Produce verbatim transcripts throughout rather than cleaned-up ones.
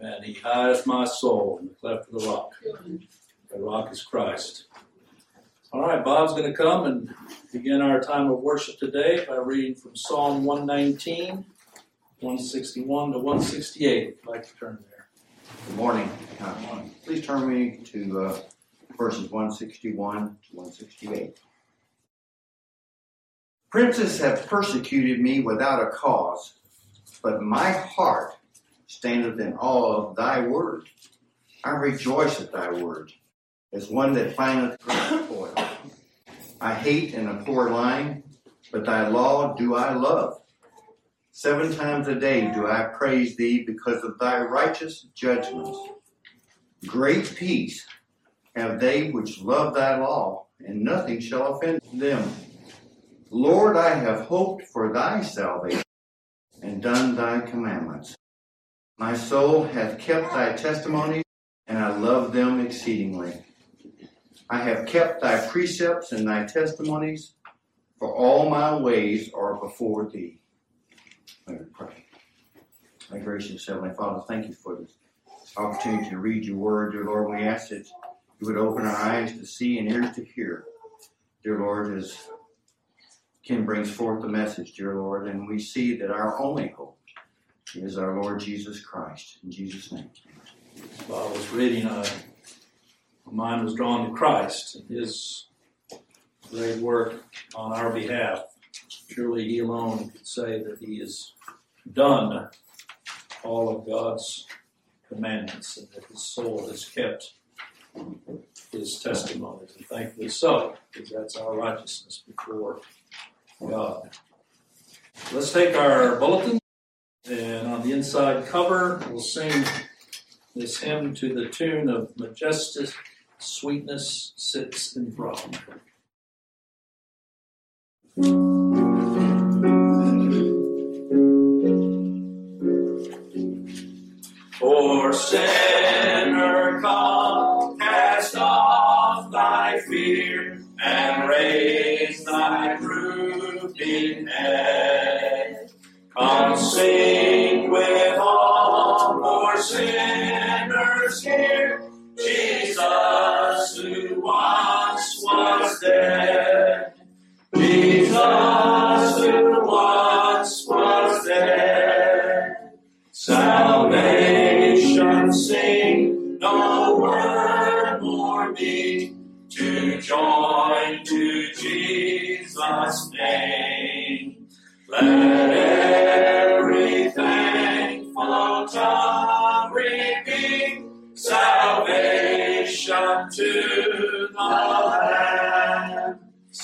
Amen. He hideth my soul in the cleft of the rock. The rock is Christ. All right, Bob's going to come and begin our time of worship today by reading from Psalm one nineteen, one sixty-one to one sixty-eight. If you'd like to turn there. Good morning. Uh, please turn me to uh, verses one sixty-one to one sixty-eight. Princes have persecuted me without a cause, but my heart standeth in awe of thy word. I rejoice at thy word, as one that findeth great spoil. I hate and abhor lying, but thy law do I love. Seven times a day do I praise thee because of thy righteous judgments. Great peace have they which love thy law, and nothing shall offend them. Lord, I have hoped for thy salvation, and done thy commandments. My soul hath kept thy testimonies, and I love them exceedingly. I have kept thy precepts and thy testimonies, for all my ways are before thee. Let me pray. My gracious Heavenly Father, thank you for this opportunity to read your word, dear Lord. We ask that you would open our eyes to see and ears to hear, dear Lord, as Ken brings forth the message, dear Lord, and we see that our only hope is our Lord Jesus Christ. In Jesus' name. While I was reading, uh, my mind was drawn to Christ and his great work on our behalf. Surely he alone could say that he has done all of God's commandments and that his soul has kept his testimonies. And thankfully so, because that's our righteousness before God. Let's take our bulletin, and on the inside cover, we'll sing this hymn to the tune of Majestic Sweetness Sits Enthroned. For sinner, come, cast off thy fear, and raise thy drooping head. Come sing with all poor sinners here, Jesus who once was dead. Jesus who once was dead. Salvation sing, no word more meet, to join to Jesus' name. Let every thankful tongue repeat, salvation to the Lamb.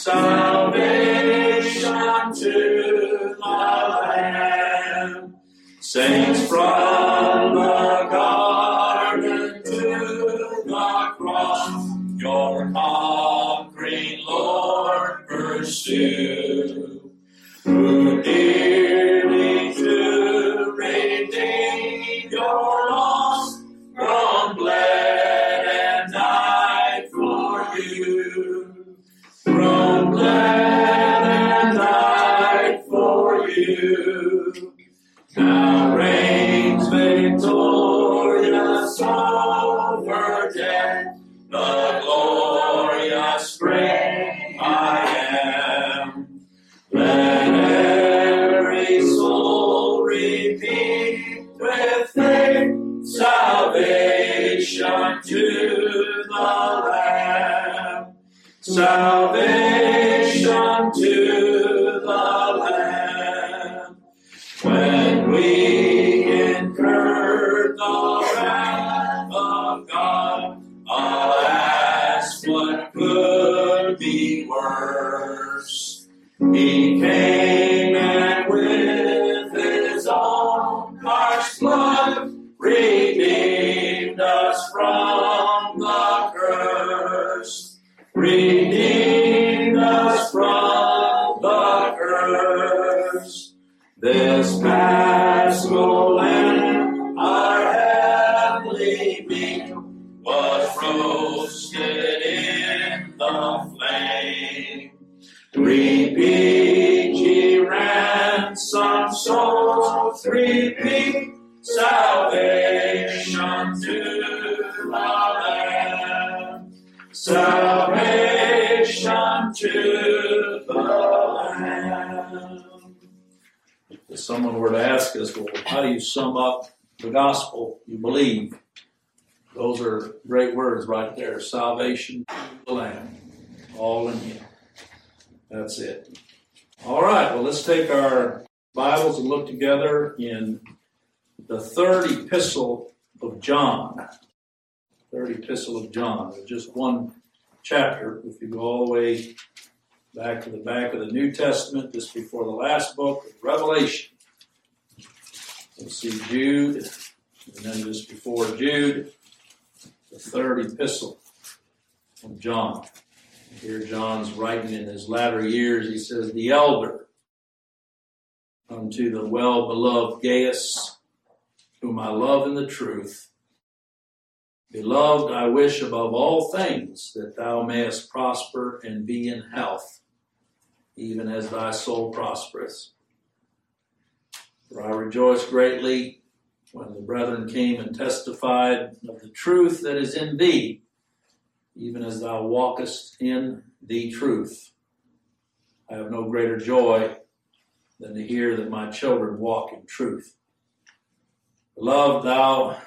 Salvation to the Lamb. Saints from the garden to the cross, your conquering Lord pursue, who dearly to redeem your lost, grown, bled, and died for you. Grown, bled, and died for you. Now reigns victorious over death, the glorious great I am. Let every soul repeat with faith, salvation to the Lamb. Salvation to the Lamb. When we incurred the wrath of God, alas, what could be worse? He came and with his own harsh blood redeemed us from the curse. Redeemed us from the curse. This Paschal Lamb, our heavenly meat, was roasted in the flame. Repeat, ye ransomed souls, repeat, salvation to the land, salvation to the land. If someone were to ask us, well, how do you sum up the gospel you believe? Those are great words right there. Salvation to the Lamb. All in Him. That's it. All right, well, let's take our Bibles and look together in the third epistle of John. Third epistle of John. There's just one chapter. If you go all the way back to the back of the New Testament, just before the last book of Revelation, you'll see Jude, and then just before Jude, the third epistle of John. Here John's writing in his latter years. He says, the elder unto the well-beloved Gaius, whom I love in the truth. Beloved, I wish above all things that thou mayest prosper and be in health, even as thy soul prospereth. For I rejoice greatly when the brethren came and testified of the truth that is in thee, even as thou walkest in the truth. I have no greater joy than to hear that my children walk in truth. Beloved, thou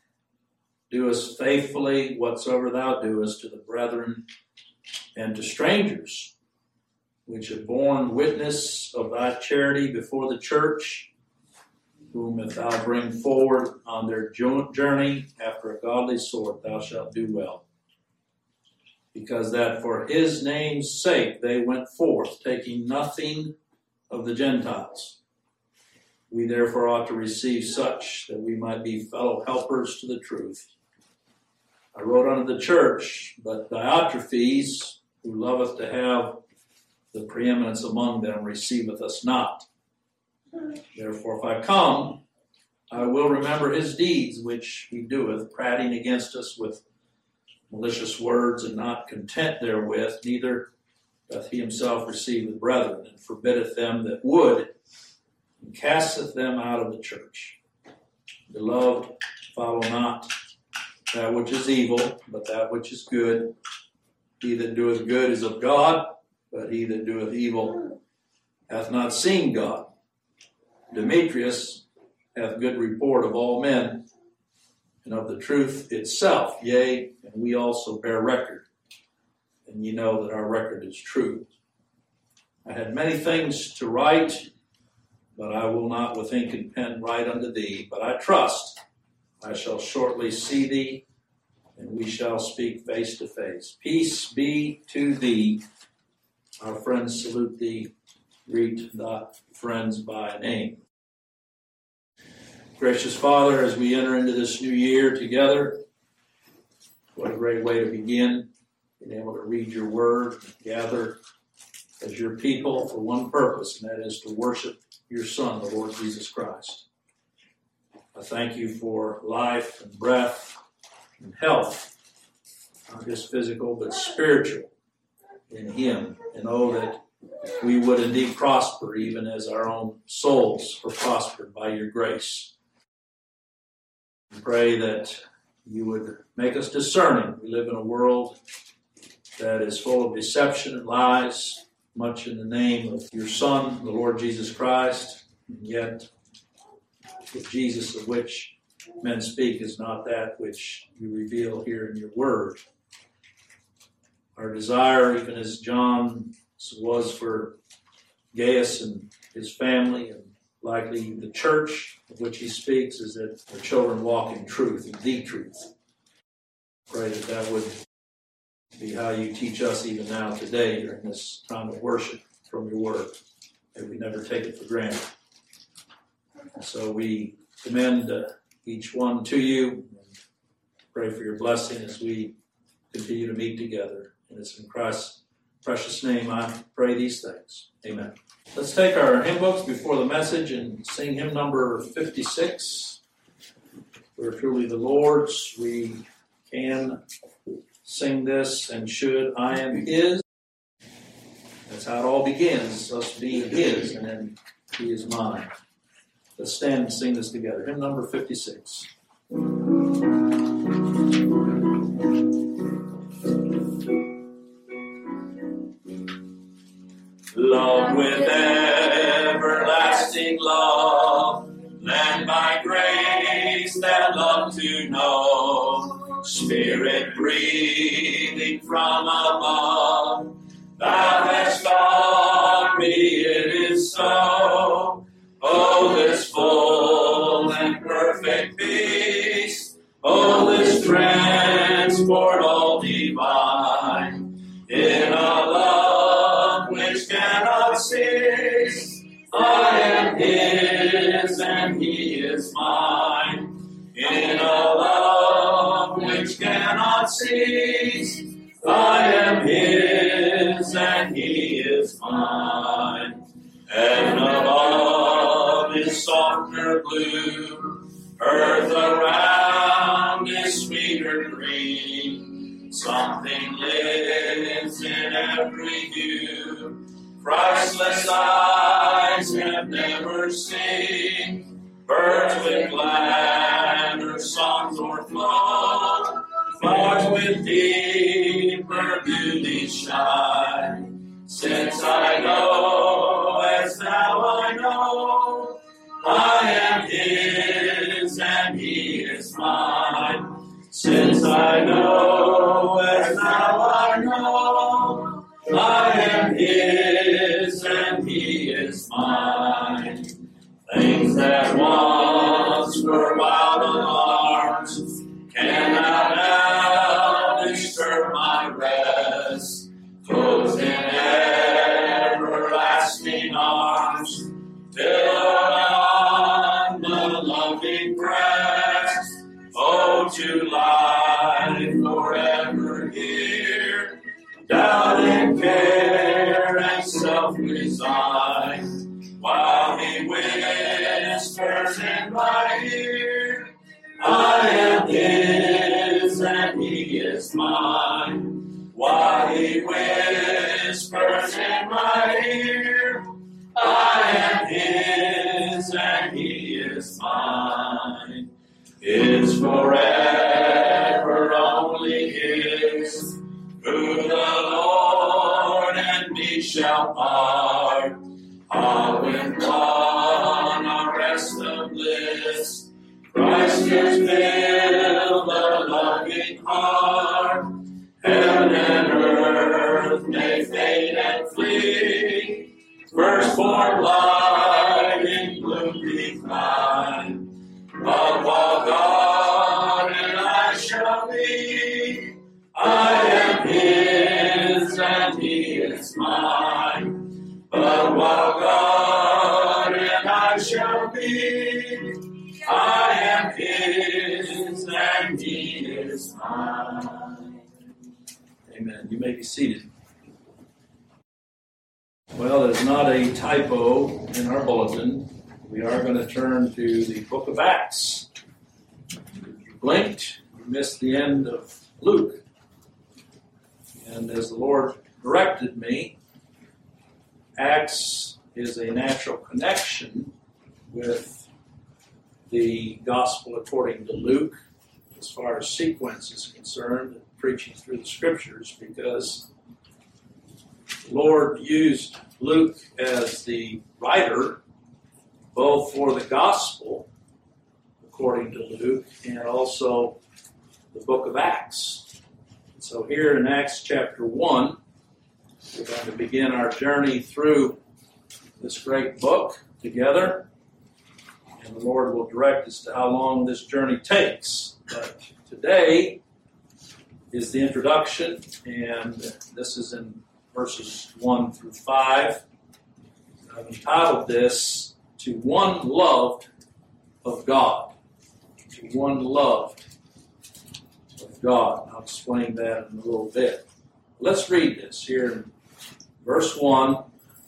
doest faithfully whatsoever thou doest to the brethren and to strangers, which have borne witness of thy charity before the church, whom if thou bring forward on their journey after a godly sort, thou shalt do well. Because that for his name's sake they went forth, taking nothing of the Gentiles. We therefore ought to receive such, that we might be fellow helpers to the truth. I wrote unto the church, but Diotrephes, who loveth to have the preeminence among them, receiveth us not. Therefore, if I come, I will remember his deeds, which he doeth, prating against us with malicious words, and not content therewith, neither doth he himself receive the brethren, and forbiddeth them that would, and casteth them out of the church. Beloved, follow not that which is evil, but that which is good. He that doeth good is of God, but he that doeth evil hath not seen God. Demetrius hath good report of all men, and of the truth itself, yea, and we also bear record, and ye know that our record is true. I had many things to write, but I will not with ink and pen write unto thee, but I trust I shall shortly see thee, and we shall speak face to face. Peace be to thee. Our friends salute thee. Greet thy friends by name. Gracious Father, as we enter into this new year together, what a great way to begin, being able to read your word, gather as your people for one purpose, and that is to worship your Son, the Lord Jesus Christ. I thank you for life and breath and health, not just physical, but spiritual in him. And oh, that we would indeed prosper even as our own souls are prospered by your grace. I pray that you would make us discerning. We live in a world that is full of deception and lies, much in the name of your Son, the Lord Jesus Christ, and yet the Jesus of which men speak is not that which you reveal here in your word. Our desire, even as John was for Gaius and his family, and likely the church of which he speaks, is that our children walk in truth, in the truth. Pray that that would be how you teach us even now today during this time of worship from your word. May we never take it for granted. And so we commend uh, each one to you and pray for your blessing as we continue to meet together. And it's in Christ's precious name I pray these things. Amen. Let's take our hymn books before the message and sing hymn number fifty-six. We're truly the Lord's. We can sing this and should. I am his. That's how it all begins, us being his, and then he is mine. Let's stand and sing this together. Hymn number fifty-six. Love with everlasting love, led by grace that love to know, Spirit breathing from above, thou hast taught me it is so. Oh, this full and perfect peace, oh, this transport all divine, in a love which cannot cease. I am his and he is mine, in a love which cannot cease. I am his and he is mine. Heaven above is softer blue, earth around is sweeter green. Something lives in every hue Christless eyes have never seen. Birds with gladder songs o'erflow, flowers with deeper beauty shine. Since I know, as now I know, I am his and he is mine. Since I know, as now I know, I am his and he is mine. Things that once were wild alarms cannot now disturb my rest. Closed in everlasting arms, pillowed on the loving breast. Oh, to life forever here, doubt and care and self-resigned, while he whispers in my ear, I am his and he is mine. While he whispers in my ear, I am his and he is mine. Is forever only his, who the Lord and me shall part. Ah, with one a rest of bliss, Christ has filled the loving heart. Heaven and earth may fade and flee, firstborn light in gloom decline. But while God and I shall be, I am his and he is mine. But while God and I shall be, I am his and he is mine. Amen. You may be seated. Well, there's not a typo in our bulletin. We are going to turn to the book of Acts. If you blinked, you missed the end of Luke. And as the Lord directed me, Acts is a natural connection with the Gospel according to Luke, as far as sequence is concerned, preaching through the Scriptures, because the Lord used Luke as the writer both for the Gospel according to Luke and also the book of Acts. So here in Acts chapter one, we're going to begin our journey through this great book together, and the Lord will direct as to how long this journey takes. But today is the introduction, and this is in verses one through five. I've entitled this, To One Loved of God. To One Loved of God. I'll explain that in a little bit. Let's read this here in verse one.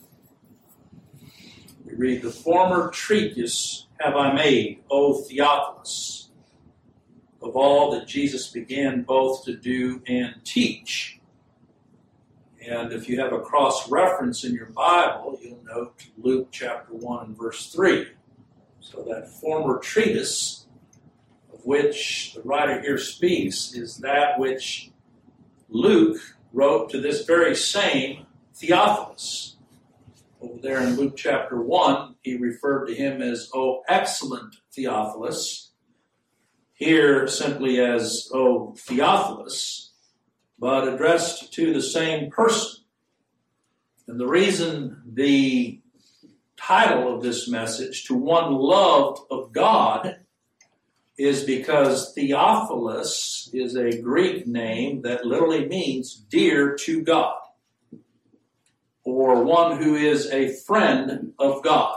We read, The former treatise have I made, O Theophilus, of all that Jesus began both to do and teach. And if you have a cross-reference in your Bible, you'll note Luke chapter one and verse three. So that former treatise of which the writer here speaks is that which Luke wrote to this very same Theophilus. Over there in Luke chapter one, he referred to him as, O excellent Theophilus. Here simply as, O Theophilus, but addressed to the same person. And the reason the title of this message, To One Loved of God, is because Theophilus is a Greek name that literally means dear to God, or one who is a friend of God,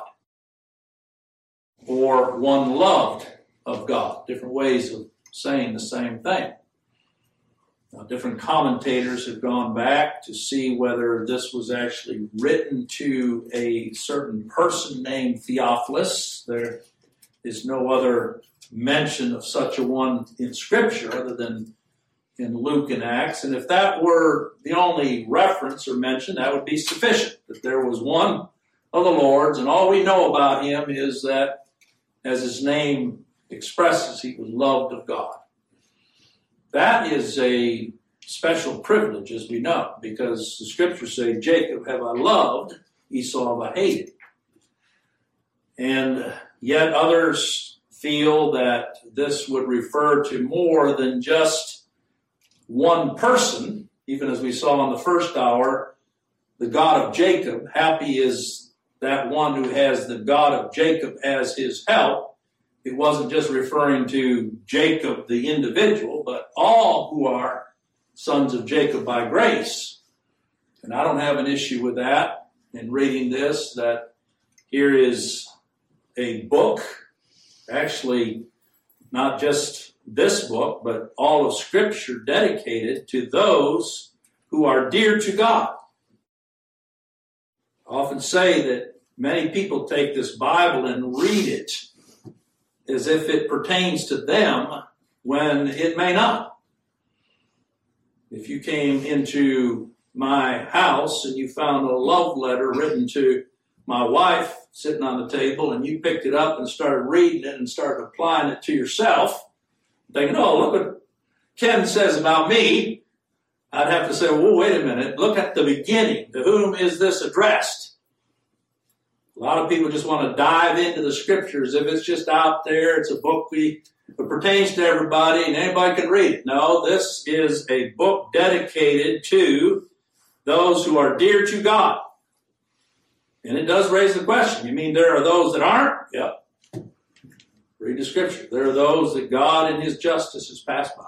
or one loved of God. Different ways of saying the same thing. Now, different commentators have gone back to see whether this was actually written to a certain person named Theophilus. There is no other mention of such a one in Scripture other than in Luke and Acts. And if that were the only reference or mention, that would be sufficient, that there was one of the Lord's, and all we know about him is that, as his name expresses, he was loved of God. That is a special privilege, as we know, because the Scriptures say, Jacob have I loved, Esau have I hated. And yet others feel that this would refer to more than just one person, even as we saw in the first hour, the God of Jacob. Happy is that one who has the God of Jacob as his help. It wasn't just referring to Jacob, the individual, but all who are sons of Jacob by grace. And I don't have an issue with that in reading this, that here is a book, actually not just this book, but all of Scripture dedicated to those who are dear to God. I often say that many people take this Bible and read it as if it pertains to them when it may not. If you came into my house and you found a love letter written to my wife sitting on the table, and you picked it up and started reading it and started applying it to yourself, thinking, oh, look what Ken says about me, I'd have to say, well, wait a minute, look at the beginning. To whom is this addressed? A lot of people just want to dive into the Scriptures. If it's just out there, it's a book we, it pertains to everybody and anybody can read it. No, this is a book dedicated to those who are dear to God. And it does raise the question. You mean there are those that aren't? Yep. Read the Scripture. There are those that God in His justice has passed by.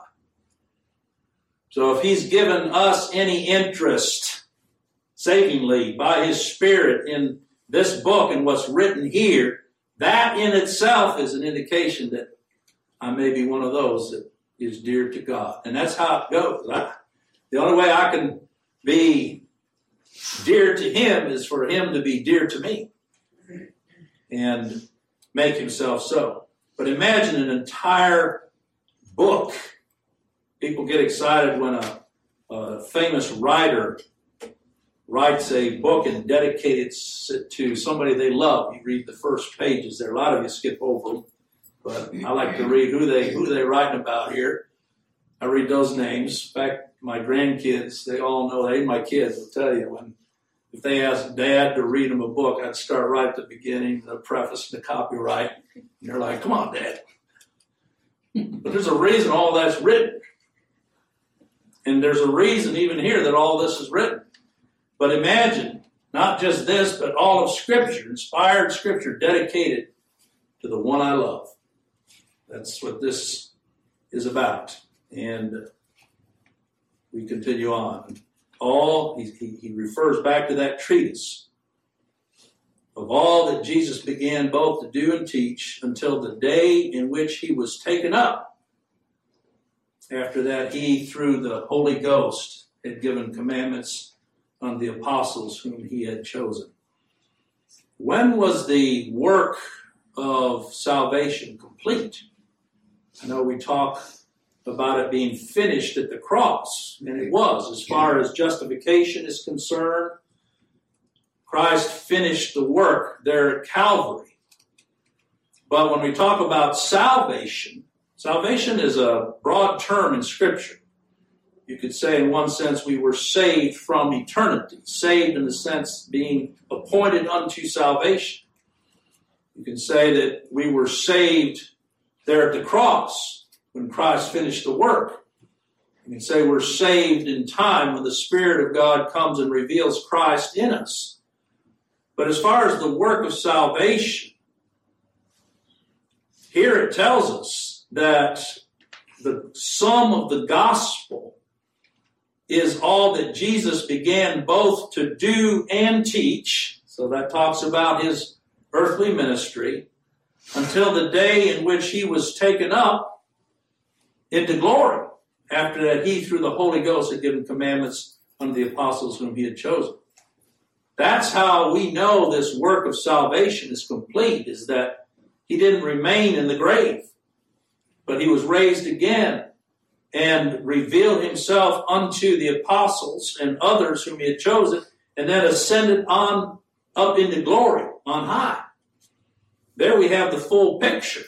So if He's given us any interest, savingly, by His Spirit in this book and what's written here, that in itself is an indication that I may be one of those that is dear to God. And that's how it goes. I, the only way I can be dear to Him is for Him to be dear to me and make Himself so. But imagine an entire book. People get excited when a, a famous writer writes a book and dedicates it to somebody they love. You read the first pages there. A lot of you skip over them, but I like to read who they who they writing about here. I read those names. In fact, my grandkids, they all know, they, my kids will tell you, when if they ask Dad to read them a book, I'd start right at the beginning, the preface, the copyright. And they're like, come on, Dad. But there's a reason all that's written. And there's a reason even here that all this is written. But imagine, not just this, but all of Scripture, inspired Scripture, dedicated to the one I love. That's what this is about. And we continue on. All, he, he, he refers back to that treatise of all that Jesus began both to do and teach until the day in which He was taken up. After that, He, through the Holy Ghost, had given commandments on the apostles whom He had chosen. When was the work of salvation complete? I know we talk about it being finished at the cross, and it was. As far as justification is concerned, Christ finished the work there at Calvary. But when we talk about salvation, salvation is a broad term in Scripture. You could say in one sense we were saved from eternity, saved in the sense being appointed unto salvation. You can say that we were saved there at the cross when Christ finished the work. You can say we're saved in time when the Spirit of God comes and reveals Christ in us. But as far as the work of salvation, here it tells us that the sum of the gospel is all that Jesus began both to do and teach. So that talks about his earthly ministry until the day in which he was taken up into glory. After that, he, through the Holy Ghost, had given commandments unto the apostles whom he had chosen. That's how we know this work of salvation is complete, is that he didn't remain in the grave, but he was raised again and revealed himself unto the apostles and others whom he had chosen, and then ascended on up into glory on high. There we have the full picture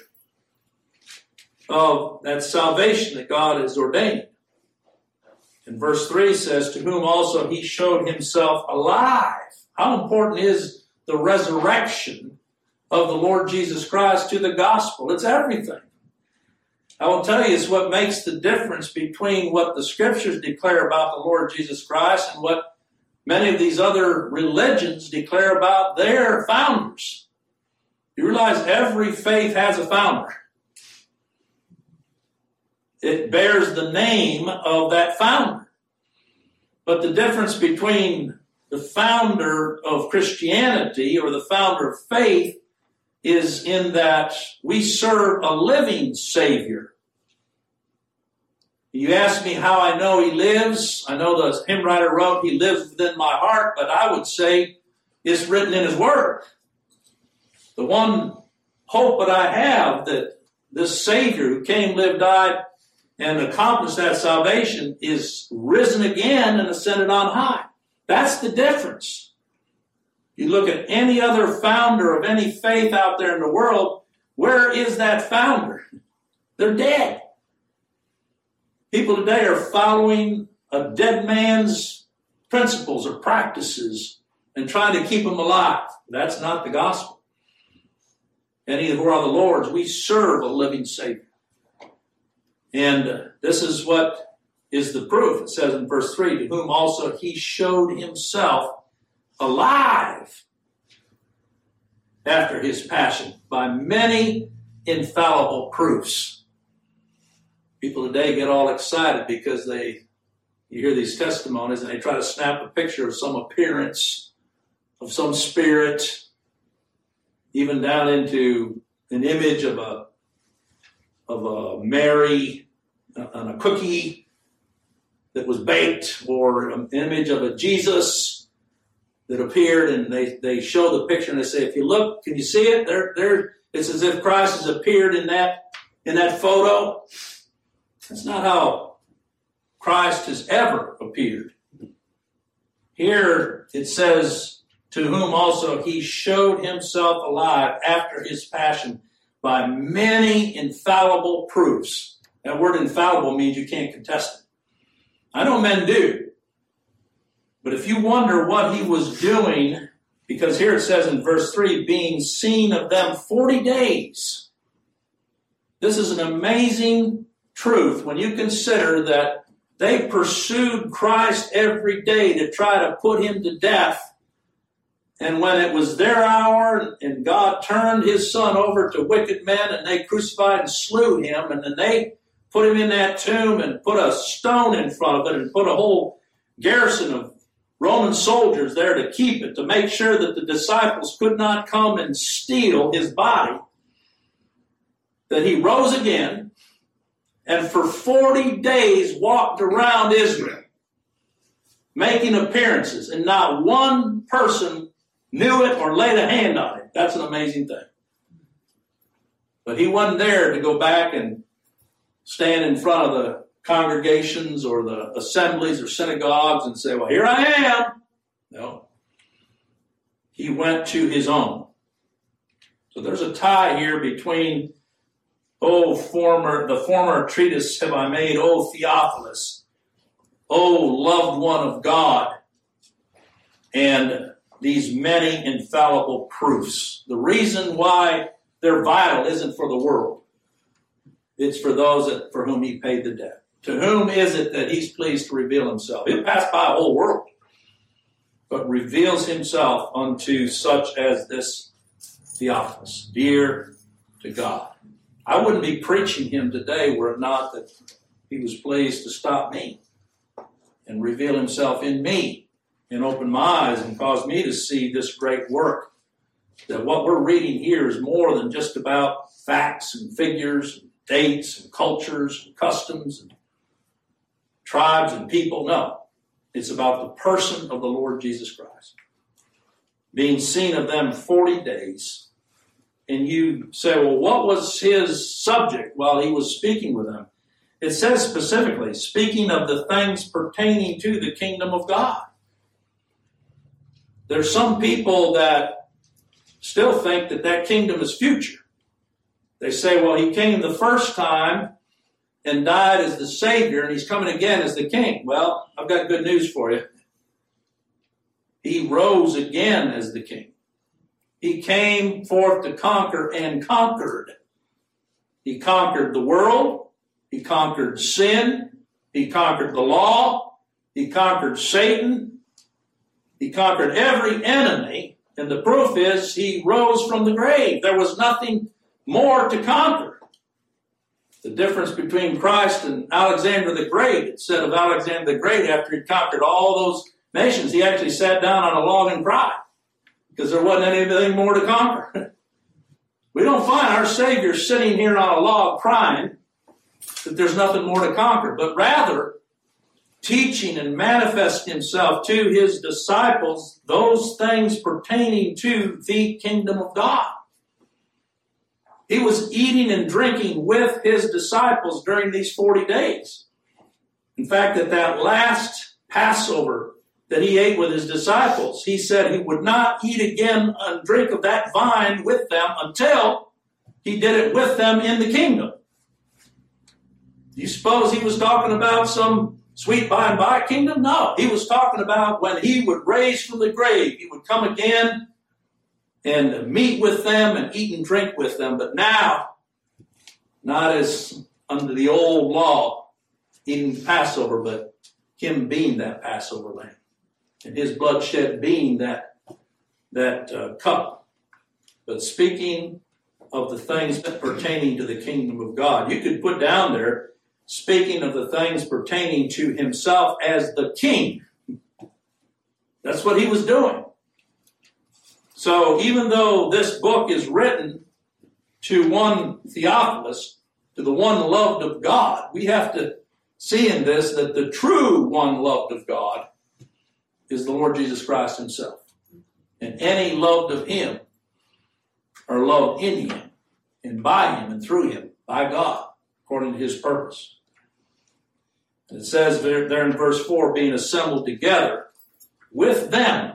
of that salvation that God has ordained. And verse three says, to whom also he showed himself alive. How important is the resurrection of the Lord Jesus Christ to the gospel? It's everything. I will tell you, it's what makes the difference between what the Scriptures declare about the Lord Jesus Christ and what many of these other religions declare about their founders. You realize every faith has a founder. It bears the name of that founder. But the difference between the founder of Christianity or the founder of faith is in that we serve a living Savior. You ask me how I know he lives. I know the hymn writer wrote, he lives within my heart, but I would say it's written in his word. The one hope that I have that this Savior who came, lived, died, and accomplished that salvation is risen again and ascended on high. That's the difference. You look at any other founder of any faith out there in the world, where is that founder? They're dead. People today are following a dead man's principles or practices and trying to keep him alive. That's not the gospel. And either who are the Lord's, we serve a living Savior. And this is what is the proof. It says in verse three, to whom also he showed himself alive after his passion by many infallible proofs. People today get all excited because they, you hear these testimonies and they try to snap a picture of some appearance, of some spirit, even down into an image of a of a Mary on a cookie that was baked, or an image of a Jesus that appeared, and they, they show the picture and they say, if you look, can you see it? There, there, it's as if Christ has appeared in that in that photo. That's not how Christ has ever appeared. Here it says, to whom also he showed himself alive after his passion by many infallible proofs. That word infallible means you can't contest it. I know men do. But if you wonder what he was doing, because here it says in verse three, being seen of them forty days. This is an amazing truth when you consider that they pursued Christ every day to try to put him to death. And when it was their hour and God turned his son over to wicked men and they crucified and slew him, and then they put him in that tomb and put a stone in front of it and put a whole garrison of Roman soldiers there to keep it, to make sure that the disciples could not come and steal his body, that he rose again and for forty days walked around Israel, making appearances, and not one person knew it or laid a hand on it. That's an amazing thing. But he wasn't there to go back and stand in front of the congregations or the assemblies or synagogues and say, well, here I am. No. He went to his own. So there's a tie here between, oh, former, the former treatise have I made, O Theophilus, O loved one of God, and these many infallible proofs. The reason why they're vital isn't for the world. It's for those that, for whom he paid the debt. To whom is it that he's pleased to reveal himself? He'll pass by a whole world, but reveals himself unto such as this Theophilus, dear to God. I wouldn't be preaching him today were it not that he was pleased to stop me and reveal himself in me and open my eyes and cause me to see this great work. That what we're reading here is more than just about facts and figures and dates and cultures and customs and tribes and people. No, it's about the person of the Lord Jesus Christ. Being seen of them forty days. And you say, well, what was his subject while he was speaking with them? It says specifically, speaking of the things pertaining to the kingdom of God. There's some people that still think that that kingdom is future. They say, well, he came the first time and died as the Savior, and he's coming again as the King. Well, I've got good news for you. He rose again as the King. He came forth to conquer and conquered. He conquered the world. He conquered sin. He conquered the law. He conquered Satan. He conquered every enemy. And the proof is he rose from the grave. There was nothing more to conquer. The difference between Christ and Alexander the Great, it said of Alexander the Great, after he'd conquered all those nations, he actually sat down on a log and cried because there wasn't anything more to conquer. We don't find our Savior sitting here on a log crying that there's nothing more to conquer, but rather teaching and manifesting himself to his disciples those things pertaining to the kingdom of God. He was eating and drinking with his disciples during these forty days. In fact, at that last Passover that he ate with his disciples, he said he would not eat again and drink of that vine with them until he did it with them in the kingdom. Do you suppose he was talking about some sweet by and by kingdom? No, he was talking about when he would raise from the grave, he would come again and meet with them and eat and drink with them. But now, not as under the old law, eating Passover, but him being that Passover lamb. And his bloodshed being that, that uh, cup. But speaking of the things pertaining to the kingdom of God. You could put down there, speaking of the things pertaining to himself as the king. That's what he was doing. So even though this book is written to one Theophilus, to the one loved of God, we have to see in this that the true one loved of God is the Lord Jesus Christ himself. And any loved of him are loved in him and by him and through him, by God, according to his purpose. And it says there, there in verse four, being assembled together with them.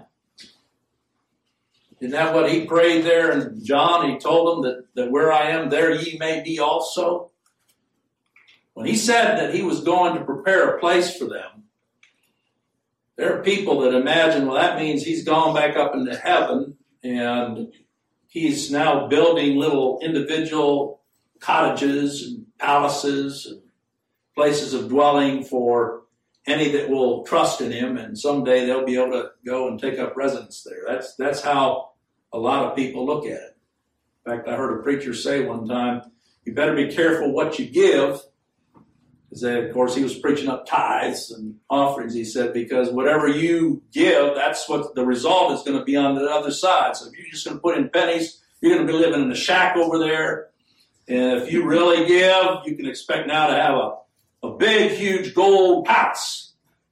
Isn't that what he prayed there in John? He told them that, that where I am, there ye may be also. When he said that he was going to prepare a place for them, there are people that imagine, well, that means he's gone back up into heaven and he's now building little individual cottages and palaces and places of dwelling for any that will trust in him, and someday they'll be able to go and take up residence there. That's that's how a lot of people look at it. In fact, I heard a preacher say one time, you better be careful what you give. Because, of course, he was preaching up tithes and offerings, he said, because whatever you give, that's what the result is going to be on the other side. So if you're just going to put in pennies, you're going to be living in a shack over there. And if you really give, you can expect now to have a A big, huge gold palace.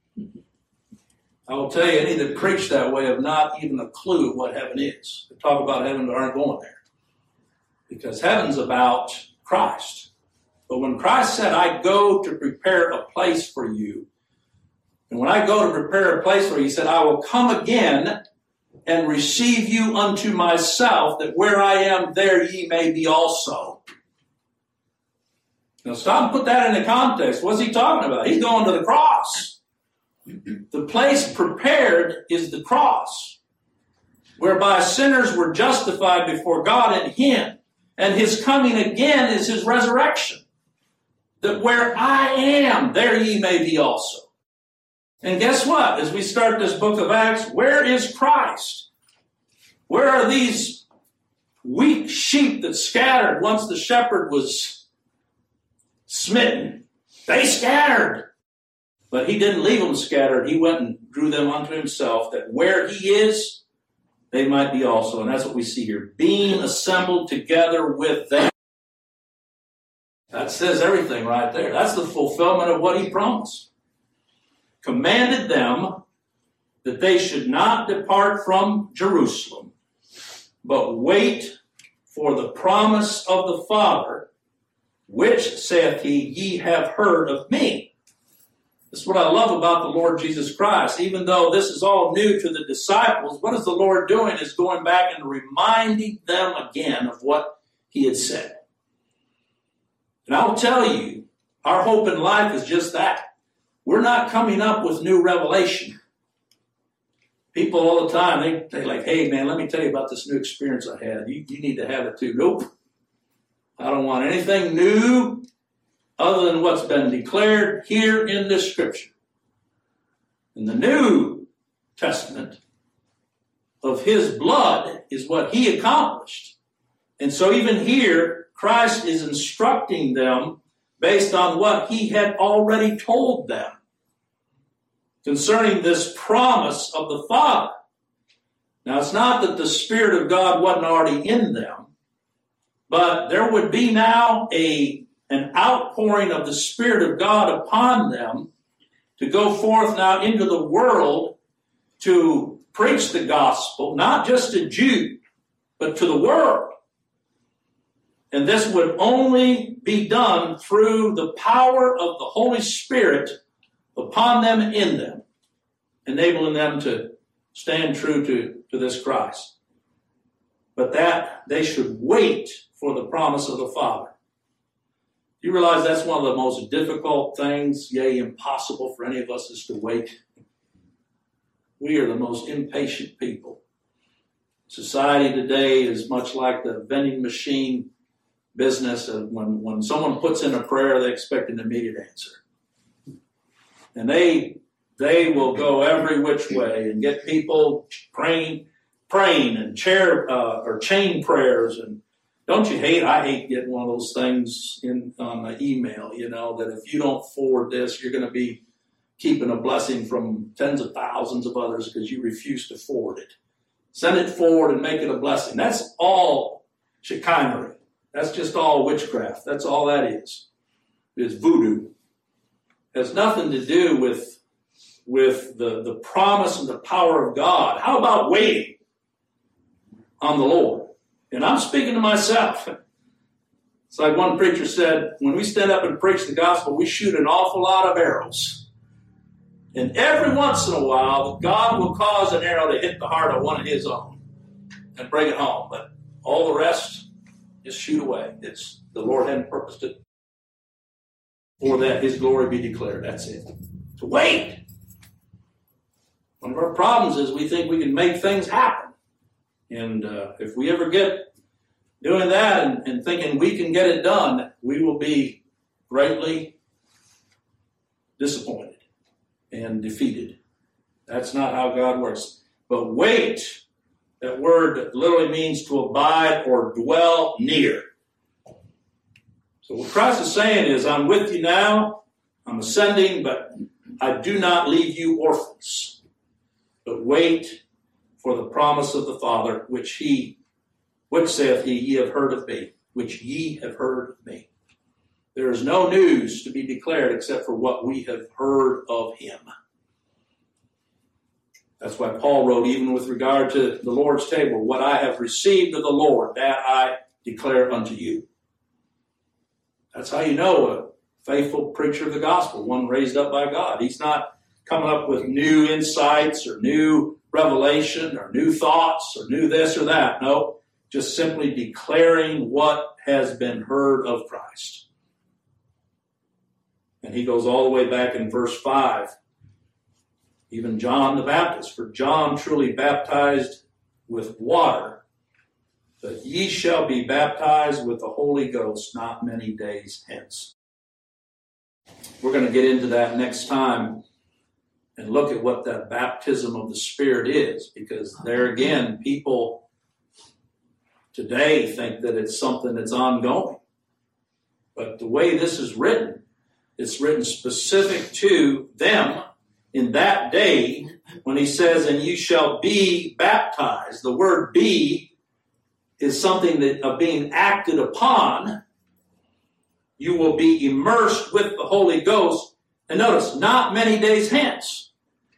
I will tell you, any that preach that way have not even a clue what heaven is. They talk about heaven but aren't going there. Because heaven's about Christ. But when Christ said, I go to prepare a place for you, and when I go to prepare a place for you, he said, I will come again and receive you unto myself, that where I am, there ye may be also. Now stop and put that into context. What's he talking about? He's going to the cross. The place prepared is the cross, whereby sinners were justified before God in him. And his coming again is his resurrection. That where I am, there ye may be also. And guess what? As we start this book of Acts, where is Christ? Where are these weak sheep that scattered once the shepherd was smitten? They scattered. But he didn't leave them scattered. He went and drew them unto himself, that where he is, they might be also. And that's what we see here. Being assembled together with them. That says everything right there. That's the fulfillment of what he promised. Commanded them that they should not depart from Jerusalem, but wait for the promise of the Father, which, saith he, ye have heard of me. This is what I love about the Lord Jesus Christ. Even though this is all new to the disciples, what is the Lord doing is going back and reminding them again of what he had said. And I'll tell you, our hope in life is just that. We're not coming up with new revelation. People all the time, they, they're like, hey man, let me tell you about this new experience I had. You, you need to have it too. Nope. I don't want anything new other than what's been declared here in this scripture. In the New Testament, of his blood is what he accomplished. And so even here, Christ is instructing them based on what he had already told them concerning this promise of the Father. Now, it's not that the Spirit of God wasn't already in them, but there would be now a an outpouring of the Spirit of God upon them to go forth now into the world to preach the gospel, not just to Jews, but to the world. And this would only be done through the power of the Holy Spirit upon them and in them, enabling them to stand true to, to this Christ. But that they should wait for the promise of the Father. You realize that's one of the most difficult things, yea, impossible for any of us, is to wait. We are the most impatient people. Society today is much like the vending machine business. Of when, when someone puts in a prayer, they expect an immediate answer. And they they will go every which way and get people praying, praying and chair uh, or chain prayers. And don't you hate? I hate getting one of those things in on the email. You know that if you don't forward this, you're going to be keeping a blessing from tens of thousands of others because you refuse to forward it. Send it forward and make it a blessing. That's all chicanery. That's just all witchcraft. That's all that is. It's voodoo. It has nothing to do with, with the, the promise and the power of God. How about waiting on the Lord? And I'm speaking to myself. It's like one preacher said, when we stand up and preach the gospel, we shoot an awful lot of arrows. And every once in a while, God will cause an arrow to hit the heart of one of his own and bring it home. But all the rest, just shoot away. It's the Lord hadn't purposed it for that his glory be declared. That's it. To wait. One of our problems is we think we can make things happen. And uh, if we ever get doing that and, and thinking we can get it done, we will be greatly disappointed and defeated. That's not how God works. But wait, that word literally means to abide or dwell near. So what Christ is saying is, I'm with you now, I'm ascending, but I do not leave you orphans. But wait for the promise of the Father, which he, which saith he, ye have heard of me, which ye have heard of me. There is no news to be declared except for what we have heard of him. That's why Paul wrote, even with regard to the Lord's table, what I have received of the Lord, that I declare unto you. That's how you know a faithful preacher of the gospel, one raised up by God. He's not coming up with new insights or new revelation or new thoughts or new this or that. No, just simply declaring what has been heard of Christ. And he goes all the way back in verse five. Even John the Baptist, for John truly baptized with water, but ye shall be baptized with the Holy Ghost not many days hence. We're going to get into that next time and look at what that baptism of the Spirit is, because there again, people today think that it's something that's ongoing. But the way this is written, it's written specific to them in that day when he says, and you shall be baptized. The word be is something that of being acted upon. You will be immersed with the Holy Ghost. And notice, not many days hence.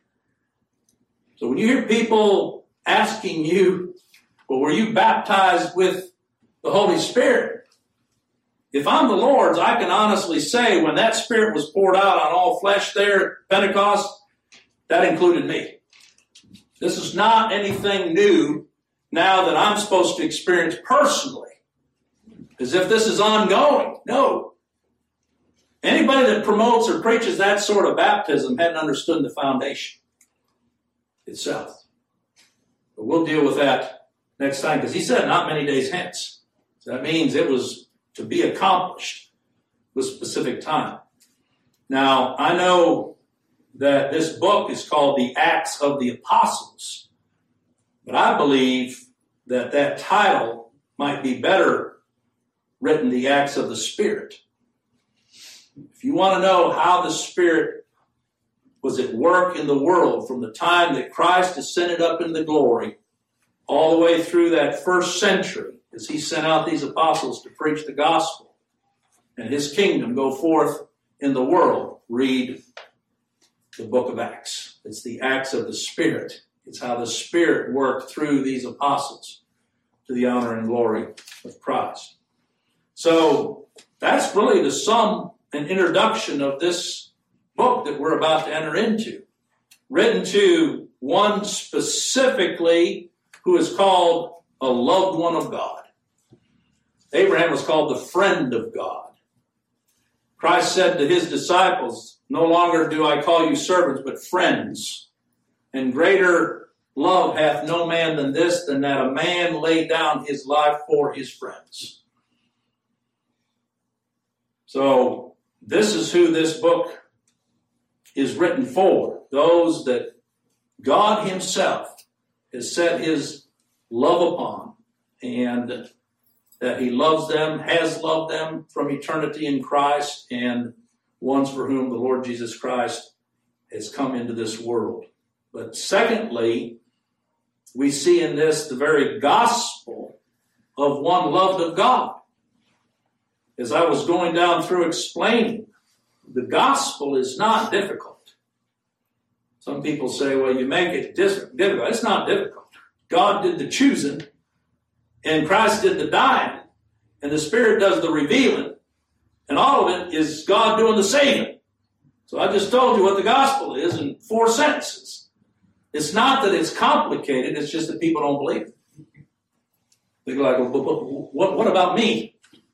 So when you hear people asking you, well, were you baptized with the Holy Spirit? If I'm the Lord's, I can honestly say when that Spirit was poured out on all flesh there at Pentecost, that included me. This is not anything new now that I'm supposed to experience personally, as if this is ongoing. No. Anybody that promotes or preaches that sort of baptism hadn't understood the foundation itself. But we'll deal with that next time, because he said not many days hence. So that means it was to be accomplished with specific time. Now, I know that this book is called the Acts of the Apostles, but I believe that that title might be better written the Acts of the Spirit. If you want to know how the Spirit was at work in the world from the time that Christ ascended up into glory all the way through that first century as he sent out these apostles to preach the gospel and his kingdom go forth in the world, read the book of Acts. It's the Acts of the Spirit. It's how the Spirit worked through these apostles to the honor and glory of Christ. So that's really the sum and introduction of this book that we're about to enter into, written to one specifically who is called a loved one of God. Abraham was called the friend of God. Christ said to his disciples, no longer do I call you servants, but friends. And greater love hath no man than this, than that a man lay down his life for his friends. So this is who this book is written for. Those that God himself has set his love upon, and that he loves them, has loved them from eternity in Christ, and ones for whom the Lord Jesus Christ has come into this world. But secondly, we see in this the very gospel of one loved of God. As I was going down through explaining, the gospel is not difficult. Some people say, well, you make it difficult. It's not difficult. God did the choosing, and Christ did the dying, and the Spirit does the revealing, and all of it is God doing the saving. So I just told you what the gospel is in four sentences. It's not that it's complicated, it's just that people don't believe it. They're like, well, what, what about me?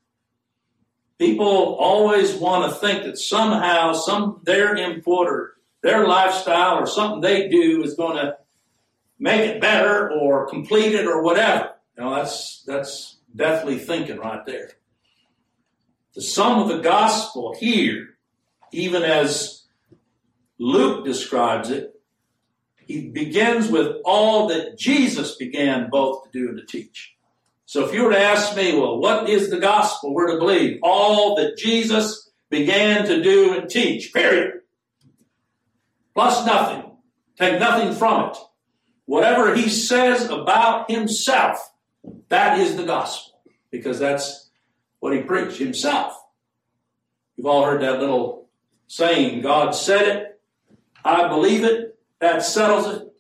People always want to think that somehow some their input or their lifestyle or something they do is going to make it better or complete it or whatever. You know, that's that's deathly thinking right there. The sum of the gospel here, even as Luke describes it, he begins with all that Jesus began both to do and to teach. So if you were to ask me, well, what is the gospel we're to believe? All that Jesus began to do and teach, period. Plus nothing. Take nothing from it. Whatever he says about himself, that is the gospel, because that's what he preached himself. You've all heard that little saying, God said it, I believe it, that settles it.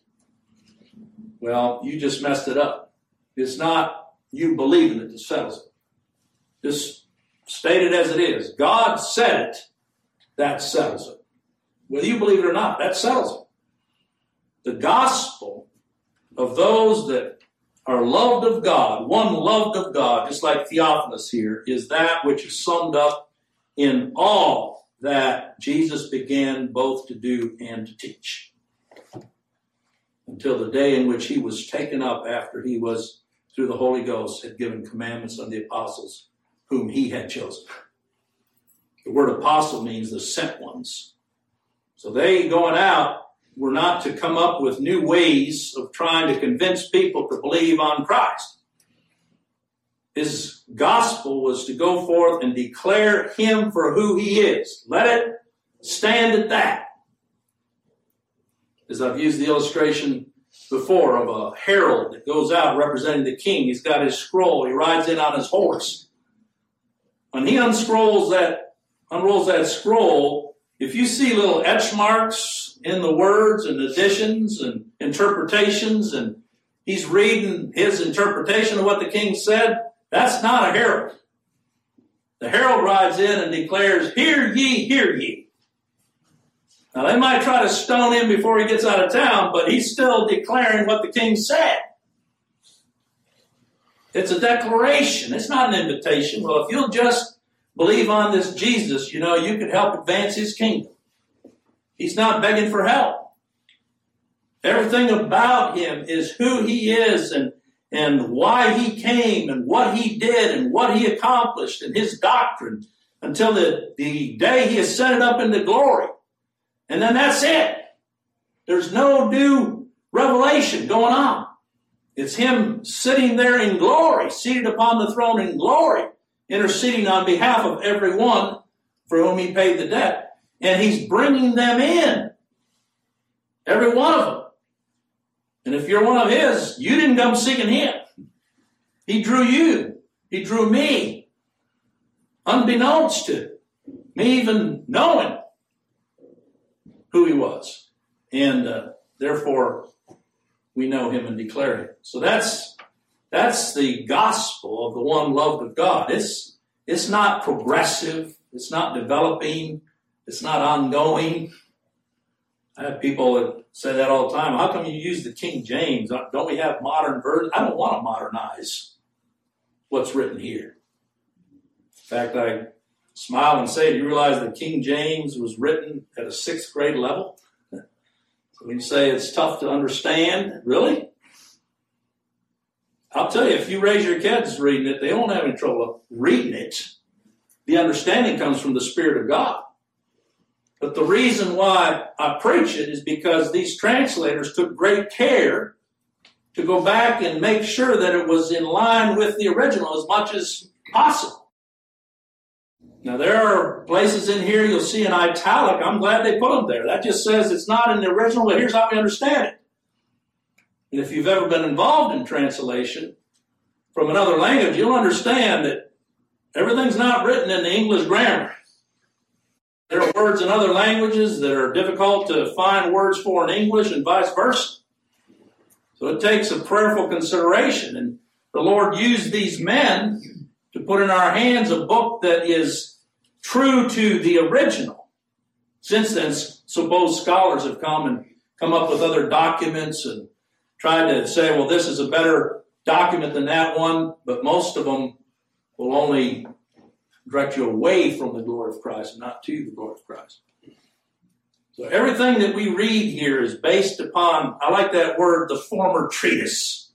Well, you just messed it up. It's not you believing it that settles it. Just state it as it is. God said it, that settles it. Whether you believe it or not, that settles it. The gospel of those that are loved of God, one loved of God, just like Theophilus here, is that which is summed up in all that Jesus began both to do and to teach, until the day in which he was taken up after he was, through the Holy Ghost, had given commandments unto the apostles whom he had chosen. The word apostle means the sent ones. So they going out were not to come up with new ways of trying to convince people to believe on Christ. His gospel was to go forth and declare him for who he is. Let it stand at that. As I've used the illustration before of a herald that goes out representing the king. He's got his scroll. He rides in on his horse. When he unscrolls that, unrolls that scroll, if you see little etch marks in the words and additions and interpretations, and he's reading his interpretation of what the king said, that's not a herald. The herald rides in and declares, "Hear ye, hear ye." Now, they might try to stone him before he gets out of town, but he's still declaring what the king said. It's a declaration. It's not an invitation. Well, if you'll just believe on this Jesus, you know, you can help advance his kingdom. He's not begging for help. Everything about him is who he is and, and why he came and what he did and what he accomplished and his doctrine until the, the day he ascended up into glory. And then that's it. There's no new revelation going on. It's him sitting there in glory, seated upon the throne in glory, interceding on behalf of everyone for whom he paid the debt. And he's bringing them in. Every one of them. And if you're one of his, you didn't come seeking him. He drew you. He drew me. Unbeknownst to me even knowing who he was. And uh, therefore, we know him and declare him. So that's that's the gospel of the one loved of God. It's, it's not progressive. It's not developing. It's not ongoing. I have people that say that all the time. How come you use the King James? Don't we have modern versions? I don't want to modernize what's written here. In fact, I smile and say, do you realize that King James was written at a sixth grade level? So when you say it's tough to understand, really? I'll tell you, if you raise your kids reading it, they won't have any trouble reading it. The understanding comes from the Spirit of God. But the reason why I preach it is because these translators took great care to go back and make sure that it was in line with the original as much as possible. Now, there are places in here you'll see in italic. I'm glad they put them there. That just says it's not in the original, but here's how we understand it. And if you've ever been involved in translation from another language, you'll understand that everything's not written in the English grammar. There are words in other languages that are difficult to find words for in English and vice versa. So it takes a prayerful consideration. And the Lord used these men to put in our hands a book that is true to the original. Since then, suppose scholars have come and come up with other documents and tried to say, well, this is a better document than that one, but most of them will only direct you away from the glory of Christ and not to the glory of Christ. So everything that we read here is based upon, I like that word, the former treatise.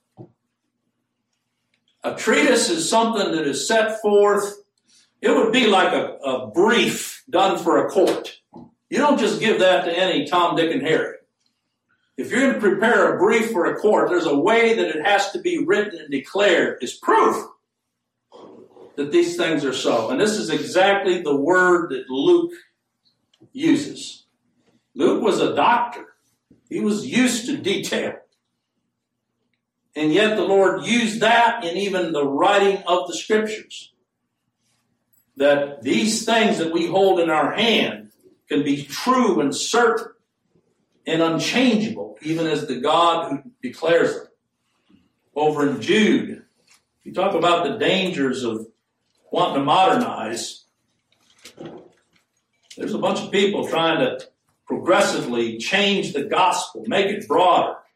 A treatise is something that is set forth. It would be like a, a brief done for a court. You don't just give that to any Tom, Dick, and Harry. If you're going to prepare a brief for a court, there's a way that it has to be written and declared as proof that these things are so. And this is exactly the word that Luke uses. Luke was a doctor. He was used to detail. And yet the Lord used that in even the writing of the Scriptures. That these things that we hold in our hand can be true and certain and unchangeable, even as the God who declares them. Over in Jude, you talk about the dangers of wanting to modernize. There's a bunch of people trying to progressively change the gospel, make it broader.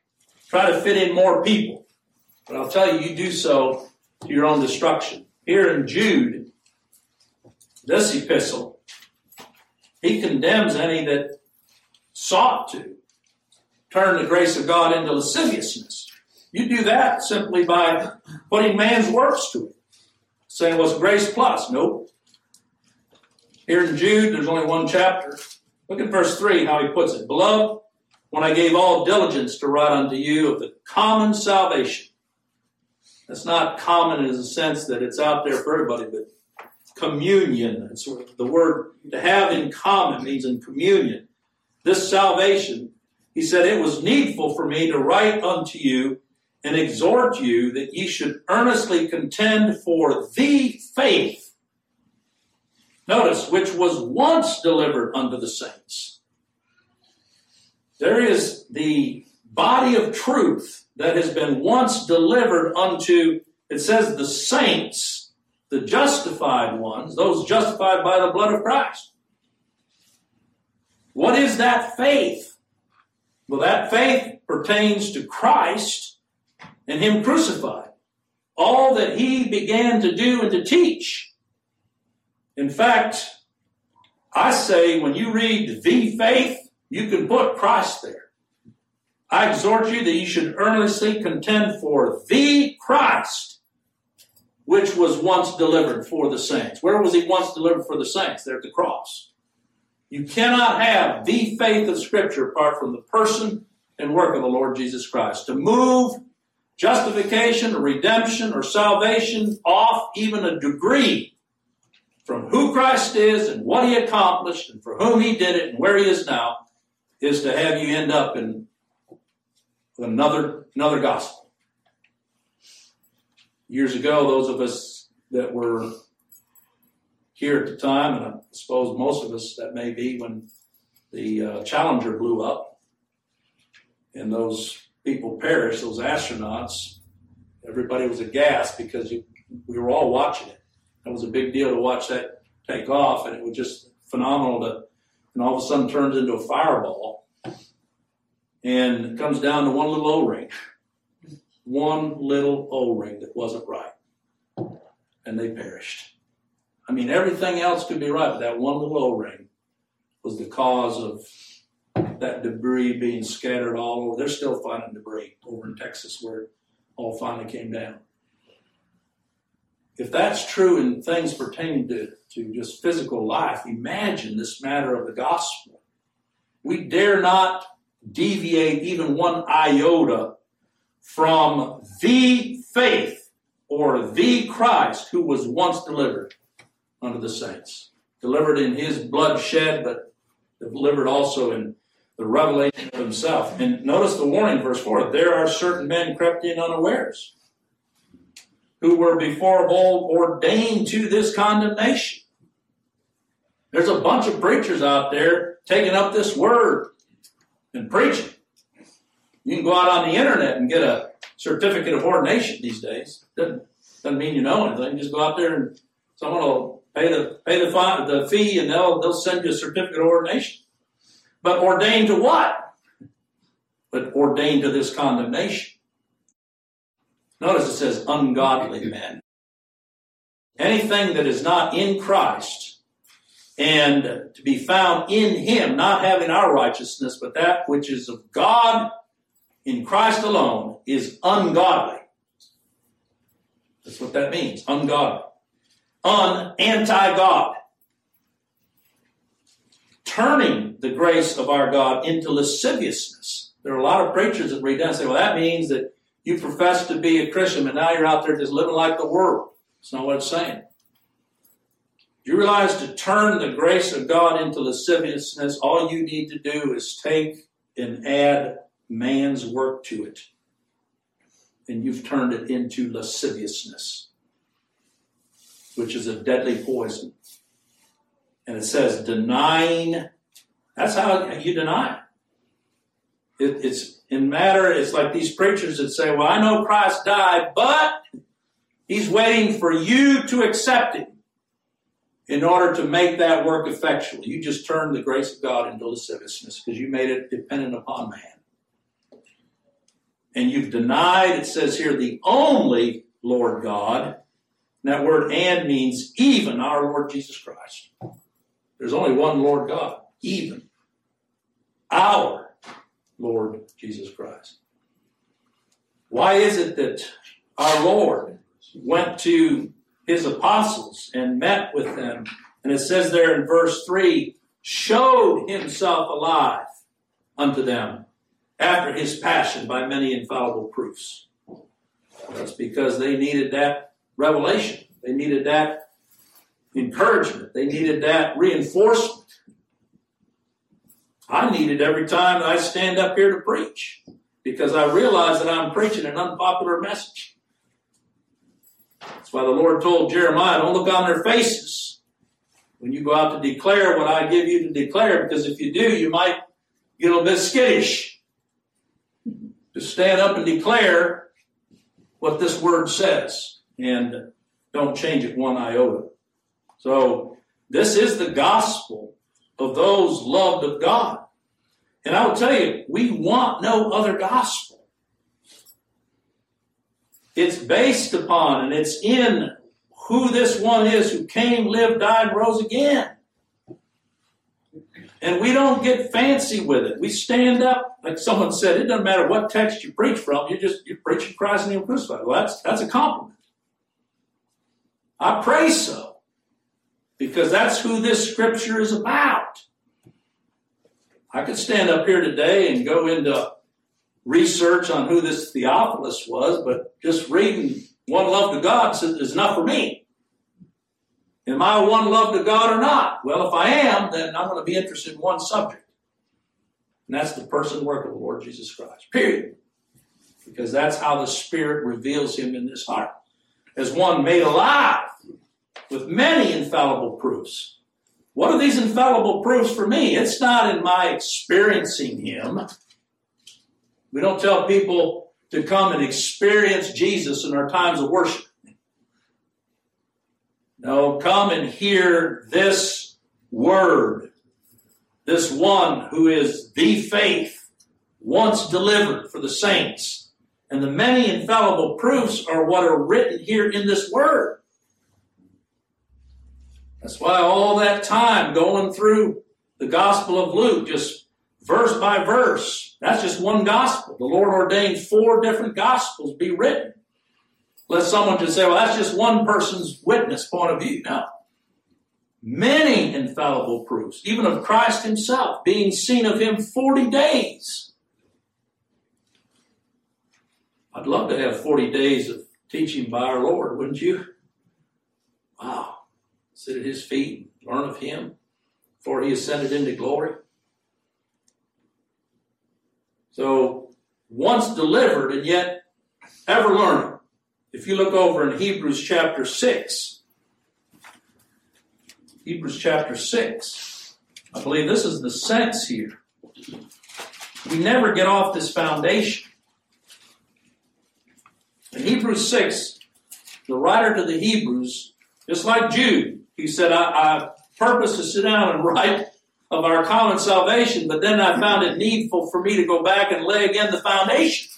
try to fit in more people. But I'll tell you, you do so to your own destruction. Here in Jude, this epistle, he condemns any that sought to turn the grace of God into lasciviousness. You do that simply by putting man's works to it. Saying, well, it's grace plus. Nope. Here in Jude, there's only one chapter. Look at verse three, how he puts it. Beloved, when I gave all diligence to write unto you of the common salvation. That's not common in the sense that it's out there for everybody, but communion. It's the word to have in common means in communion. This salvation, he said, it was needful for me to write unto you and exhort you that ye should earnestly contend for the faith. Notice, which was once delivered unto the saints. There is the body of truth that has been once delivered unto, it says, the saints, the justified ones, those justified by the blood of Christ. What is that faith? Well, that faith pertains to Christ and him crucified. All that he began to do and to teach. In fact, I say when you read the faith, you can put Christ there. I exhort you that you should earnestly contend for the Christ, which was once delivered for the saints. Where was he once delivered for the saints? There at the cross. You cannot have the faith of Scripture apart from the person and work of the Lord Jesus Christ. To move justification or redemption or salvation off even a degree from who Christ is and what he accomplished and for whom he did it and where he is now is to have you end up in another, another gospel. Years ago, those of us that were here at the time, and I suppose most of us that may be, when the uh, Challenger blew up and those people perished, those astronauts, everybody was aghast because you, we were all watching it. It was a big deal to watch that take off, and it was just phenomenal to, and all of a sudden turns into a fireball and it comes down to one little O-ring. One little O-ring that wasn't right. And they perished. I mean, everything else could be right, but that one little O-ring was the cause of that debris being scattered all over. They're still finding debris over in Texas where it all finally came down. If that's true in things pertaining to, to just physical life, imagine this matter of the gospel. We dare not deviate even one iota from the faith or the Christ who was once delivered unto the saints. Delivered in his blood shed, but delivered also in the revelation of himself. And notice the warning, verse four, there are certain men crept in unawares, who were before of old ordained to this condemnation. There's a bunch of preachers out there taking up this word and preaching. You can go out on the internet and get a certificate of ordination these days. Doesn't, doesn't mean you know anything. Just go out there and someone will pay the pay the, fine, the fee and they'll they'll send you a certificate of ordination. But ordained to what? But ordained to this condemnation. Notice it says ungodly men. Anything that is not in Christ and to be found in him, not having our righteousness, but that which is of God in Christ alone, is ungodly. That's what that means, ungodly. Un, anti-God. Turning the grace of our God into lasciviousness. There are a lot of preachers that read that and say, well, that means that you profess to be a Christian, but now you're out there just living like the world. That's not what it's saying. You realize to turn the grace of God into lasciviousness, all you need to do is take and add man's work to it. And you've turned it into lasciviousness, which is a deadly poison. And it says denying, that's how you deny it. it it's in matter, it's like these preachers that say, well, I know Christ died, but he's waiting for you to accept him in order to make that work effectual. You just turned the grace of God into lasciviousness because you made it dependent upon man. and you've denied, it says here, the only Lord God. And that word and means even our Lord Jesus Christ. There's only one Lord God, even our Lord Jesus Christ. Why is it that our Lord went to his apostles and met with them? And it says there in verse three, showed himself alive unto them after his passion by many infallible proofs. That's because they needed that revelation. They needed that encouragement. They needed that reinforcement. I need it every time that I stand up here to preach, because I realize that I'm preaching an unpopular message. That's why the Lord told Jeremiah, don't look on their faces when you go out to declare what I give you to declare, because if you do, you might get a little bit skittish. Just stand up and declare what this word says, and don't change it one iota. So this is the gospel of those loved of God. And I will tell you, we want no other gospel. It's based upon and it's in who this one is who came, lived, died, and rose again. And we don't get fancy with it. We stand up, like someone said, it doesn't matter what text you preach from, you're just you're preaching Christ and Him crucified. Well, that's that's a compliment. I pray so, because that's who this scripture is about. I could stand up here today and go into research on who this Theophilus was, but just reading one love to God is enough for me. Am I one love to God or not? Well, if I am, then I'm going to be interested in one subject. And that's the person and work of the Lord Jesus Christ. Period. Because that's how the Spirit reveals Him in this heart. As one made alive with many infallible proofs. What are these infallible proofs for me? It's not in my experiencing Him. We don't tell people to come and experience Jesus in our times of worship. No, come and hear this word. This one who is the faith once delivered for the saints. And the many infallible proofs are what are written here in this word. That's why all that time going through the Gospel of Luke, just verse by verse, that's just one gospel. The Lord ordained four different gospels be written. Let someone just say, well, that's just one person's witness point of view. No. Many infallible proofs, even of Christ Himself, being seen of Him forty days. I'd love to have forty days of teaching by our Lord, wouldn't you? Wow. Sit at His feet, learn of Him before He ascended into glory. So, once delivered and yet ever learning. If you look over in Hebrews chapter six, Hebrews chapter six, I believe this is the sense here. We never get off this foundation. In Hebrews six, the writer to the Hebrews, just like Jude, he said, I, I purpose to sit down and write of our common salvation, but then I found it needful for me to go back and lay again the foundation.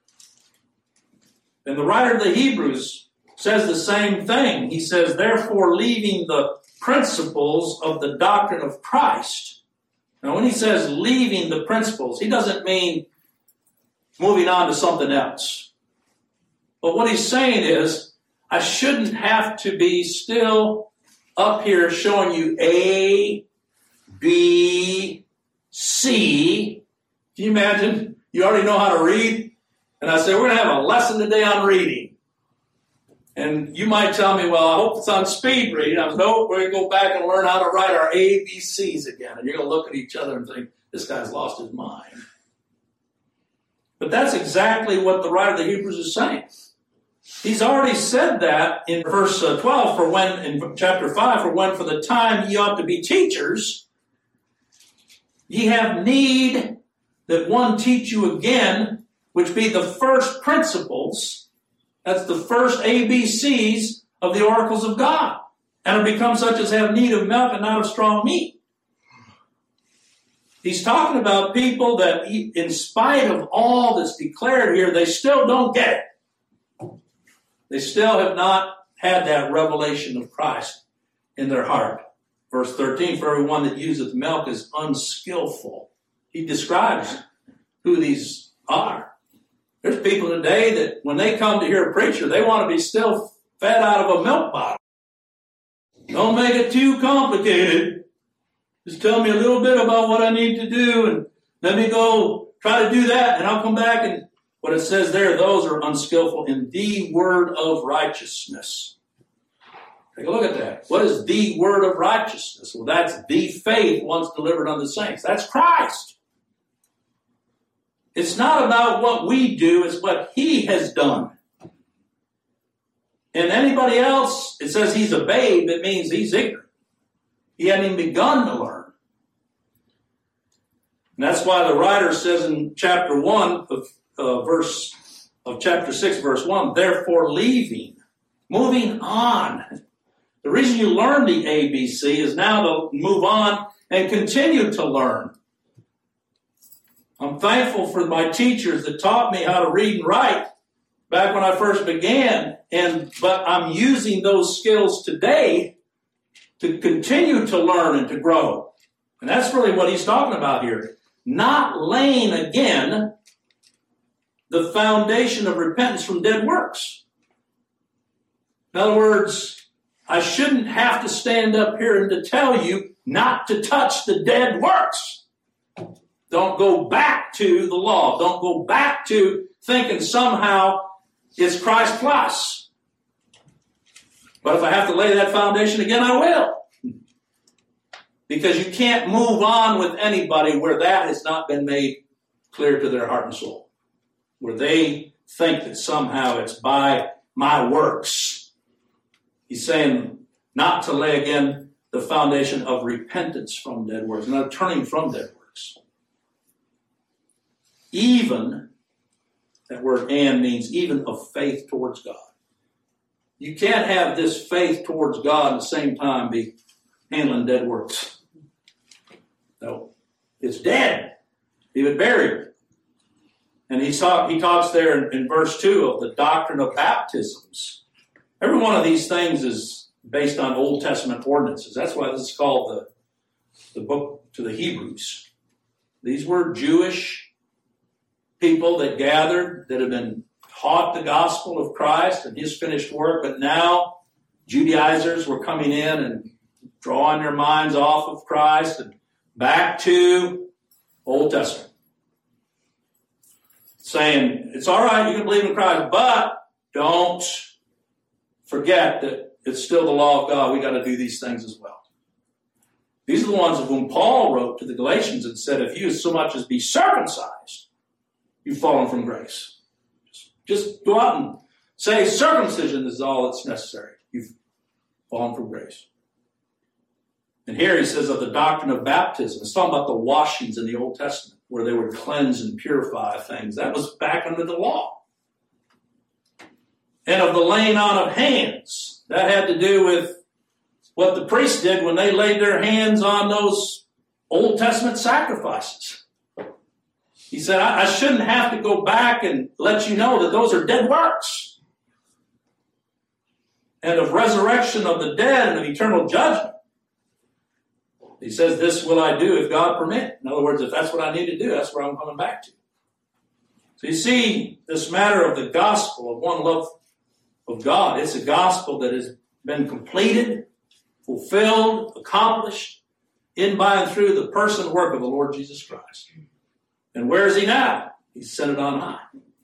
And the writer of the Hebrews says the same thing. He says, therefore, leaving the principles of the doctrine of Christ. Now, when he says leaving the principles, he doesn't mean moving on to something else. But what he's saying is, I shouldn't have to be still up here showing you A, B, C. Can you imagine? You already know how to read. And I say, we're going to have a lesson today on reading. And you might tell me, well, I hope it's on speed reading. I'm no, we're going to go back and learn how to write our A B Cs again. And you're going to look at each other and think, this guy's lost his mind. But that's exactly what the writer of the Hebrews is saying. He's already said that in verse twelve, for when, in chapter five, for when for the time ye ought to be teachers, ye have need that one teach you again, which be the first principles, that's the first A B Cs of the oracles of God, and have become such as have need of milk and not of strong meat. He's talking about people that, he, in spite of all that's declared here, they still don't get it. They still have not had that revelation of Christ in their heart. Verse thirteen, for everyone that useth milk is unskillful. He describes who these are. There's people today that when they come to hear a preacher, they want to be still fed out of a milk bottle. Don't make it too complicated. Just tell me a little bit about what I need to do, and let me go try to do that, and I'll come back. And what it says there, those are unskillful in the word of righteousness. Take a look at that. What is the word of righteousness? Well, that's the faith once delivered unto the saints. That's Christ. It's not about what we do, it's what he has done. And anybody else, it says he's a babe, it means he's ignorant. He hadn't even begun to learn. And that's why the writer says in chapter one of uh, verse of chapter six, verse one, therefore leaving, moving on. The reason you learn the A B C is now to move on and continue to learn. I'm thankful for my teachers that taught me how to read and write back when I first began, and but I'm using those skills today to continue to learn and to grow. And that's really what he's talking about here. Not laying again the foundation of repentance from dead works. In other words, I shouldn't have to stand up here and to tell you not to touch the dead works. Don't go back to the law. Don't go back to thinking somehow it's Christ plus. But if I have to lay that foundation again, I will. Because you can't move on with anybody where that has not been made clear to their heart and soul. Where they think that somehow it's by my works. He's saying not to lay again the foundation of repentance from dead works, not turning from dead works. Even, that word and means even of faith towards God. You can't have this faith towards God at the same time be handling dead works. No, it's dead. He would bury it. And he, talk, he talks there in, in verse two of the doctrine of baptisms. Every one of these things is based on Old Testament ordinances. That's why this is called the, the book to the Hebrews. These were Jewish people that gathered, that have been taught the gospel of Christ and his finished work, but now Judaizers were coming in and drawing their minds off of Christ and back to Old Testament. Saying, it's all right, you can believe in Christ, but don't forget that it's still the law of God. We got to do these things as well. These are the ones of whom Paul wrote to the Galatians and said, if you so much as be circumcised, you've fallen from grace. Just go out and say circumcision is all that's necessary. You've fallen from grace. And here he says of the doctrine of baptism. It's talking about the washings in the Old Testament where they would cleanse and purify things. That was back under the law. And of the laying on of hands. That had to do with what the priests did when they laid their hands on those Old Testament sacrifices. He said, I, I shouldn't have to go back and let you know that those are dead works. And of resurrection of the dead and of eternal judgment. He says, this will I do if God permit. In other words, if that's what I need to do, that's where I'm coming back to. So you see, this matter of the gospel of one love of God, it's a gospel that has been completed, fulfilled, accomplished, in, by, and through the person and work of the Lord Jesus Christ. And where is he now? He's seated on high.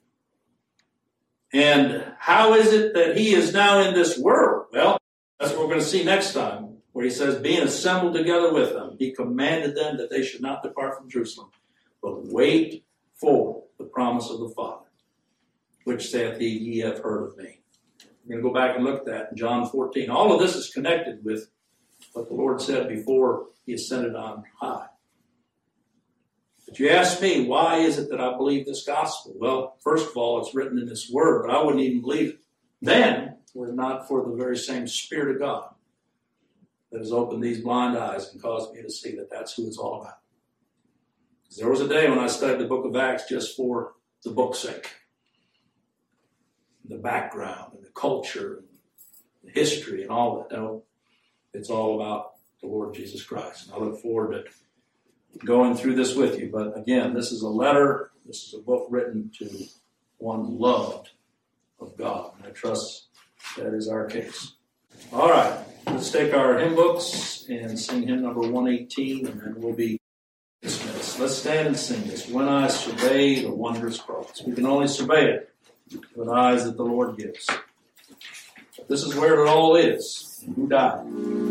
And how is it that he is now in this world? Well, that's what we're going to see next time, where he says, being assembled together with them, he commanded them that they should not depart from Jerusalem, but wait for the promise of the Father, which saith he, ye have heard of me. We're going to go back and look at that in John fourteen. All of this is connected with what the Lord said before he ascended on high. But you ask me, why is it that I believe this gospel? Well, first of all, it's written in this word, but I wouldn't even believe it then were it not for the very same Spirit of God that has opened these blind eyes and caused me to see that that's who it's all about. There was a day when I studied the book of Acts just for the book's sake. The background and the culture and the history and all that. No, it's all about the Lord Jesus Christ. And I look forward to going through this with you. But again, this is a letter. This is a book written to one loved of God. And I trust that is our case. All right. Let's take our hymn books and sing hymn number one eighteen, and then we'll be dismissed. Let's stand and sing this. When I survey the wondrous cross. We can only survey it with eyes that the Lord gives. This is where it all is. Who died?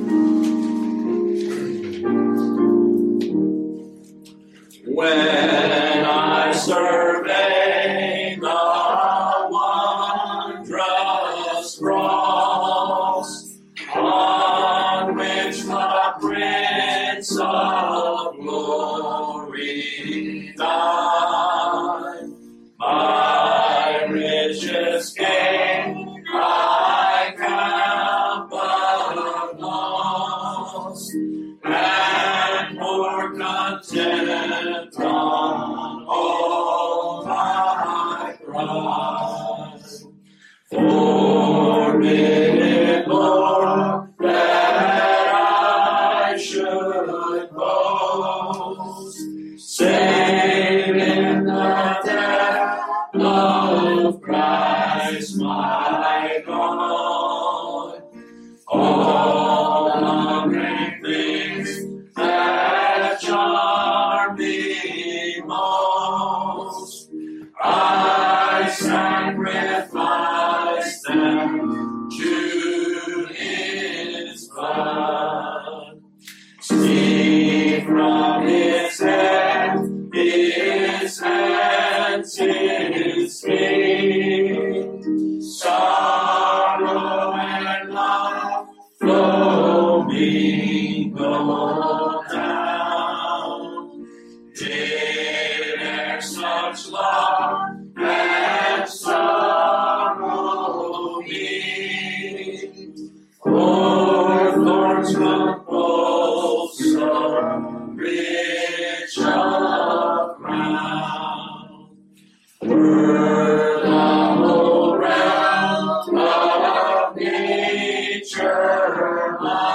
When I survey the wondrous cross on which the Prince of Glory died, my richest gain I count but loss, and more content on all my prize. Forbid it, Lord, that I should boast, save in the death of Christ my God. All the great things that charm me most, I sacrifice them to His blood. See from His head, His hands, His feet, sorrow and love flow mingle down. Did e'er such love and sorrow meet, or thorns compose so rich a crown? Were the whole realm of nature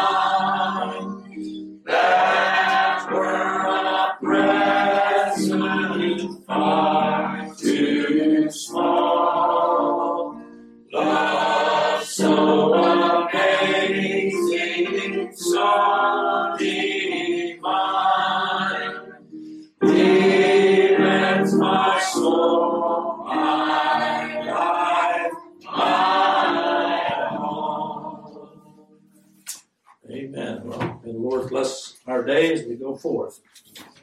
mine, that were a present far too small. Love so amazing, so divine, deepens my soul, my life, my all. Amen. Well, may the Lord bless our day as we go forth.